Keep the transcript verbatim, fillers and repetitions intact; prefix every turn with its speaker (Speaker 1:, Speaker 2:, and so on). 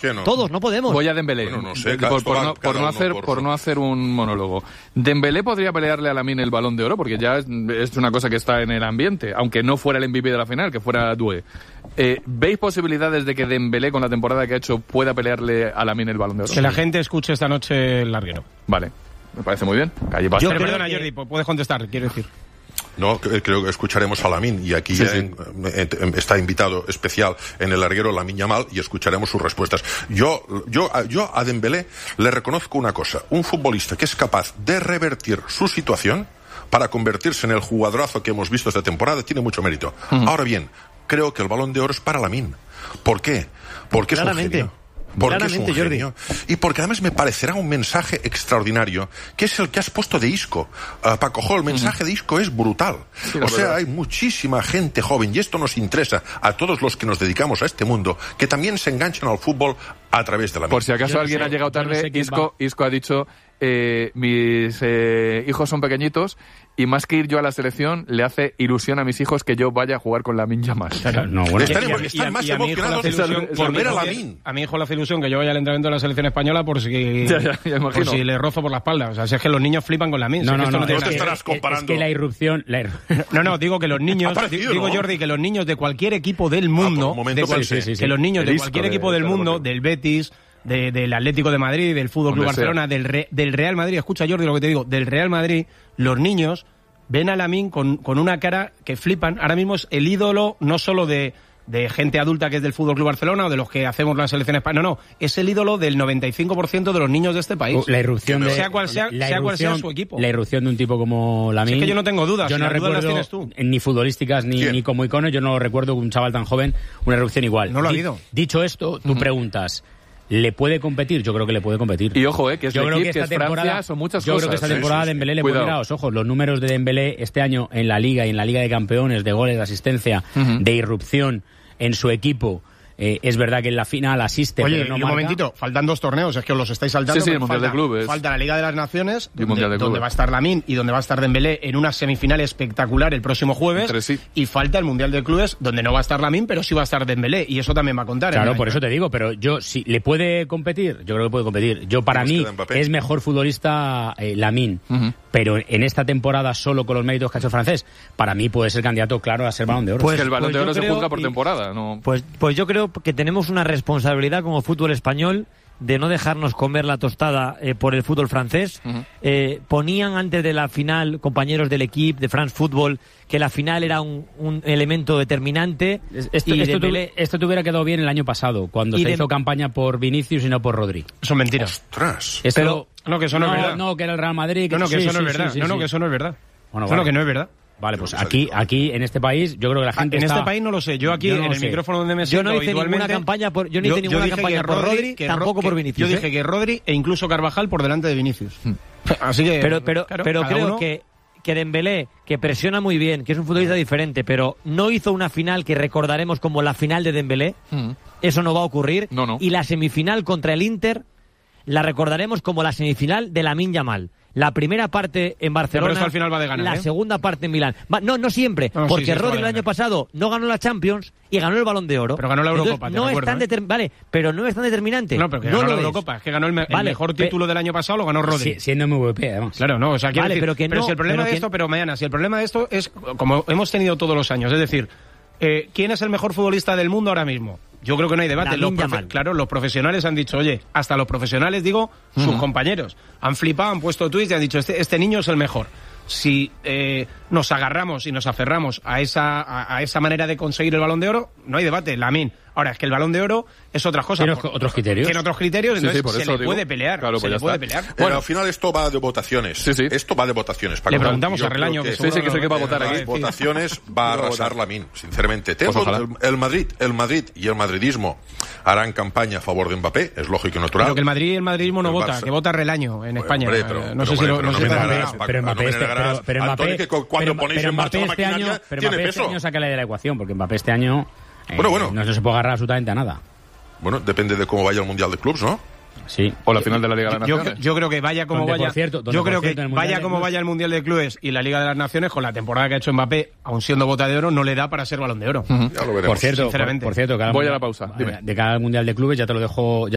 Speaker 1: no?
Speaker 2: Todos, no podemos.
Speaker 3: Voy a Dembélé.
Speaker 1: Bueno, no sé,
Speaker 3: por, por,
Speaker 1: cada,
Speaker 3: no,
Speaker 1: cada
Speaker 3: por, no hacer,
Speaker 1: por,
Speaker 3: por no hacer un monólogo. ¿Dembélé podría pelearle a Lamine el Balón de Oro? Porque ya es, es una cosa que está en el ambiente, aunque no fuera el M V P de la final, que fuera Doué. Eh, ¿Veis posibilidades de que Dembélé, con la temporada que ha hecho, pueda pelearle a Lamine el Balón de Oro?
Speaker 4: Que la gente escuche esta noche el larguero.
Speaker 3: Vale, me parece muy bien. Calle
Speaker 4: Yo Pero perdona, que... Jordi, puedes contestar, quiero decir.
Speaker 1: No, creo que escucharemos a Lamine, y aquí
Speaker 3: sí,
Speaker 1: ya
Speaker 3: sí.
Speaker 1: En, en, está invitado especial en el larguero Lamine Yamal, y escucharemos sus respuestas. Yo, yo, yo a Dembélé le reconozco una cosa: un futbolista que es capaz de revertir su situación para convertirse en el jugadorazo que hemos visto esta temporada tiene mucho mérito. Uh-huh. Ahora bien, creo que el Balón de Oro es para Lamine. ¿Por qué? Porque
Speaker 2: Claramente.
Speaker 1: es un genio. Porque es un genio. Y porque además me parecerá un mensaje extraordinario, que es el que has puesto de Isco. Uh, Paco Jo, el mensaje uh-huh. de Isco es brutal. Sí, o sea, verdad. Hay muchísima gente joven, y esto nos interesa a todos los que nos dedicamos a este mundo, que también se enganchan al fútbol a través de la
Speaker 3: Por si acaso
Speaker 1: no
Speaker 3: alguien
Speaker 1: sé,
Speaker 3: ha llegado tarde,
Speaker 1: no sé
Speaker 3: Isco, Isco ha dicho... Eh, mis eh, hijos son pequeñitos, y más que ir yo a la selección, le hace ilusión a mis hijos que yo vaya a jugar con Lamine Yamal.
Speaker 4: No, bueno,
Speaker 1: están,
Speaker 4: y a,
Speaker 1: están
Speaker 4: y a,
Speaker 1: más
Speaker 4: y a
Speaker 1: emocionados por, por ver a Lamine.
Speaker 4: A mi hijo le hace ilusión que yo vaya al entrenamiento de la selección española por si,
Speaker 3: ya, ya, ya
Speaker 4: por si le rozo por la espalda. O sea, si es que los niños flipan con Lamine.
Speaker 5: No, no, no,
Speaker 4: no,
Speaker 5: te
Speaker 4: no,
Speaker 1: estarás comparando.
Speaker 5: Es que la irrupción... La ir...
Speaker 4: No, no, digo que los niños... digo, ¿no? Jordi, que los niños de cualquier equipo del mundo... Ah, momento, de cual, sí, sí, sí, que los niños de cualquier equipo del mundo, del Betis... De, del Atlético de Madrid, del Fútbol Club Barcelona, del, Re, del Real Madrid, escucha Jordi lo que te digo, del Real Madrid, los niños ven a Lamine con, con una cara que flipan. Ahora mismo es el ídolo no solo de, de gente adulta que es del Fútbol Club Barcelona o de los que hacemos la selección española, no, no, es el ídolo del noventa y cinco por ciento de los niños de este país.
Speaker 5: La irrupción de,
Speaker 4: sea cual sea,
Speaker 5: la
Speaker 4: sea
Speaker 5: irrupción,
Speaker 4: cual sea su equipo.
Speaker 5: La irrupción de un tipo como Lamine.
Speaker 4: Si es que yo no tengo dudas,
Speaker 5: yo
Speaker 4: si
Speaker 5: no
Speaker 4: las
Speaker 5: recuerdo,
Speaker 4: dudas las tienes tú.
Speaker 5: Ni futbolísticas ni, ni como icono, yo no recuerdo un chaval tan joven una irrupción igual.
Speaker 4: No lo ha
Speaker 5: Di,
Speaker 4: habido.
Speaker 5: Dicho esto, tú uh-huh. preguntas... ¿Le puede competir? Yo creo que le puede competir.
Speaker 3: Y ojo, eh, que es
Speaker 5: yo creo que,
Speaker 3: que
Speaker 5: esta
Speaker 3: es
Speaker 5: temporada,
Speaker 3: Francia, son muchas
Speaker 5: yo
Speaker 3: cosas.
Speaker 5: Yo creo que esta
Speaker 3: sí,
Speaker 5: temporada
Speaker 3: sí, sí.
Speaker 5: Dembélé le
Speaker 3: Cuidado.
Speaker 5: puede ir a los ojos. Los números de Dembélé este año en la Liga y en la Liga de Campeones, de goles, de asistencia, uh-huh. de irrupción en su equipo... Eh, es verdad que en la final asiste.
Speaker 4: Oye,
Speaker 5: pero no
Speaker 4: y un
Speaker 5: marca.
Speaker 4: momentito, faltan dos torneos, es que os los estáis saltando.
Speaker 3: Sí, sí, el Mundial
Speaker 4: falta,
Speaker 3: de Clubes.
Speaker 4: Falta la Liga de las Naciones,
Speaker 3: y
Speaker 4: donde,
Speaker 3: de
Speaker 4: donde va a estar Lamine y donde va a estar Dembélé en una semifinal espectacular el próximo jueves.
Speaker 3: Entre sí.
Speaker 4: Y falta el Mundial de Clubes, donde no va a estar Lamine, pero sí va a estar Dembélé, y eso también va a contar.
Speaker 5: Claro, por eso te digo, pero yo, si le puede competir, yo creo que puede competir. Yo, para mí, es mejor futbolista eh, Lamine, uh-huh. pero en esta temporada, solo con los méritos que ha hecho el francés, para mí puede ser candidato claro a ser Balón de Oro.
Speaker 3: Pues, es que el Balón
Speaker 2: pues
Speaker 3: de Oro se
Speaker 2: creo,
Speaker 3: juzga por
Speaker 2: y,
Speaker 3: temporada, ¿no?
Speaker 2: Pues, pues yo creo que tenemos una responsabilidad como fútbol español de no dejarnos comer la tostada eh, por el fútbol francés. Uh-huh. Eh, ponían antes de la final compañeros del equipo de France Football que la final era un, un elemento determinante.
Speaker 5: Esto,
Speaker 2: y
Speaker 5: esto,
Speaker 2: Dembélé...
Speaker 5: tu, esto te hubiera quedado bien el año pasado, cuando se de... hizo campaña por Vinicius y no por Rodri.
Speaker 4: Son mentiras.
Speaker 1: ¡Ostras!
Speaker 5: Esto...
Speaker 4: Pero, no, que eso no, no es verdad.
Speaker 5: No, que era el Real Madrid. Que...
Speaker 4: No, no, que
Speaker 5: sí,
Speaker 4: eso no
Speaker 5: sí,
Speaker 4: es verdad.
Speaker 5: Sí, sí,
Speaker 4: no, no,
Speaker 5: sí.
Speaker 4: que eso no es verdad.
Speaker 5: Bueno,
Speaker 4: eso
Speaker 5: vale.
Speaker 4: no, que no es verdad.
Speaker 5: Vale, pues aquí, aquí, en este país, yo creo que la gente
Speaker 4: En
Speaker 5: está...
Speaker 4: este país no lo sé. Yo aquí, yo no en el sé. micrófono donde me siento
Speaker 2: Yo no hice
Speaker 4: habitualmente...
Speaker 2: ninguna campaña por, yo no hice
Speaker 4: yo,
Speaker 2: ninguna
Speaker 4: yo
Speaker 2: campaña por Rodri, Rodri tampoco
Speaker 4: que,
Speaker 2: por Vinicius.
Speaker 4: Yo dije
Speaker 2: ¿eh?
Speaker 4: que Rodri e incluso Carvajal por delante de Vinicius. Hmm. Así que...
Speaker 2: Pero, pero,
Speaker 4: claro,
Speaker 2: pero creo
Speaker 4: uno...
Speaker 2: que, que Dembélé, que presiona muy bien, que es un futbolista diferente, pero no hizo una final que recordaremos como la final de Dembélé. Hmm. Eso no va a ocurrir.
Speaker 3: No, no.
Speaker 2: Y la semifinal contra el Inter la recordaremos como la semifinal de Lamine Yamal. La primera parte en Barcelona,
Speaker 4: pero eso al final va de ganar,
Speaker 2: la
Speaker 4: ¿eh?
Speaker 2: segunda parte en Milán. Va, no, no siempre,
Speaker 4: no,
Speaker 2: porque
Speaker 4: sí, sí,
Speaker 2: Rodri el año pasado no ganó la Champions y ganó el Balón de Oro.
Speaker 4: Pero ganó la Eurocopa,
Speaker 2: Entonces, no
Speaker 4: recuerdo,
Speaker 2: es tan
Speaker 4: ¿eh?
Speaker 2: determ... Vale, pero no es tan determinante.
Speaker 4: No, pero que
Speaker 2: no
Speaker 4: ganó
Speaker 2: lo
Speaker 4: la
Speaker 2: es.
Speaker 4: Eurocopa, es que ganó el, me...
Speaker 2: vale,
Speaker 4: el mejor título pe... del año pasado, lo ganó Rodri.
Speaker 5: Sí, siendo M V P, además.
Speaker 4: Claro, no, o sea, quiero
Speaker 2: vale,
Speaker 4: decir,
Speaker 2: pero que
Speaker 4: pero
Speaker 2: no,
Speaker 4: si el problema
Speaker 2: pero
Speaker 4: de
Speaker 2: que...
Speaker 4: esto, pero mañana, si el problema de esto es, como hemos tenido todos los años, es decir, eh, ¿quién es el mejor futbolista del mundo ahora mismo? Yo creo que no hay debate. Los profe- claro, los profesionales han dicho, oye, hasta los profesionales, digo, sus uh-huh. compañeros, han flipado, han puesto tweets y han dicho, este, este niño es el mejor. Si eh, nos agarramos y nos aferramos a esa, a, a esa manera de conseguir el Balón de Oro, no hay debate, Lamine. Ahora, es que el Balón de Oro es otra cosa.
Speaker 5: Tiene otros criterios.
Speaker 4: Tiene otros criterios, entonces
Speaker 3: sí, sí,
Speaker 4: se
Speaker 3: le
Speaker 4: digo, puede pelear.
Speaker 3: Claro,
Speaker 4: se
Speaker 3: pues
Speaker 4: le puede
Speaker 3: está.
Speaker 4: pelear.
Speaker 1: Bueno, al final esto va de votaciones.
Speaker 3: Sí, sí.
Speaker 1: Esto va de votaciones. Paco.
Speaker 4: Le preguntamos
Speaker 1: Yo
Speaker 4: a Relaño.
Speaker 1: Que
Speaker 4: Que
Speaker 3: sí, sí, que sé que va a votar
Speaker 1: en
Speaker 3: aquí.
Speaker 1: las votaciones va a arrasar Lamine, sinceramente. Tengo
Speaker 3: Pues
Speaker 1: el, el Madrid, el Madrid y el madridismo harán campaña a favor de Mbappé, es lógico y natural.
Speaker 4: Pero que el Madrid y el madridismo no
Speaker 1: el
Speaker 4: vota,
Speaker 1: Barça.
Speaker 4: que vota Relaño en
Speaker 1: Bueno,
Speaker 4: España.
Speaker 1: hombre, pero,
Speaker 4: no
Speaker 1: pero,
Speaker 4: sé si lo,
Speaker 1: pero,
Speaker 4: no
Speaker 1: no
Speaker 4: sé
Speaker 1: me
Speaker 4: si
Speaker 1: negarás,
Speaker 4: lo-
Speaker 1: Paco,
Speaker 5: pero
Speaker 1: no
Speaker 5: Mbappé
Speaker 1: me
Speaker 5: este,
Speaker 1: negarás,
Speaker 5: pero, pero
Speaker 1: Antonio,
Speaker 5: Mbappé,
Speaker 1: que cuando
Speaker 5: pero,
Speaker 1: ponéis
Speaker 5: pero
Speaker 1: en marcha
Speaker 5: Mbappé
Speaker 1: la
Speaker 5: este año,
Speaker 1: maquinaria,
Speaker 5: pero
Speaker 1: tiene
Speaker 5: Mbappé
Speaker 1: peso.
Speaker 5: este año sácale de la ecuación, porque Mbappé este año eh,
Speaker 1: Bueno, bueno.
Speaker 5: no se puede agarrar absolutamente a nada.
Speaker 1: Bueno, depende de cómo vaya el Mundial de Clubs, ¿no?
Speaker 5: Sí.
Speaker 3: O la final de la Liga de las
Speaker 4: Yo,
Speaker 3: Naciones.
Speaker 4: yo creo que vaya como
Speaker 5: Donde,
Speaker 4: vaya.
Speaker 5: por cierto, donde,
Speaker 4: yo
Speaker 5: por
Speaker 4: creo
Speaker 5: cierto,
Speaker 4: que
Speaker 5: en el Mundial
Speaker 4: vaya
Speaker 5: de
Speaker 4: como
Speaker 5: Clubes-
Speaker 4: vaya el Mundial de Clubes y la Liga de las Naciones, con la temporada que ha hecho Mbappé, aun siendo bota de oro, no le da para ser Balón de Oro.
Speaker 3: Uh-huh.
Speaker 1: Ya lo veremos.
Speaker 5: Por cierto,
Speaker 4: sinceramente.
Speaker 5: por, por cierto, cada
Speaker 3: Voy a
Speaker 5: mundial-
Speaker 3: la pausa, dime.
Speaker 5: De cada Mundial de Clubes, ya te lo dejo.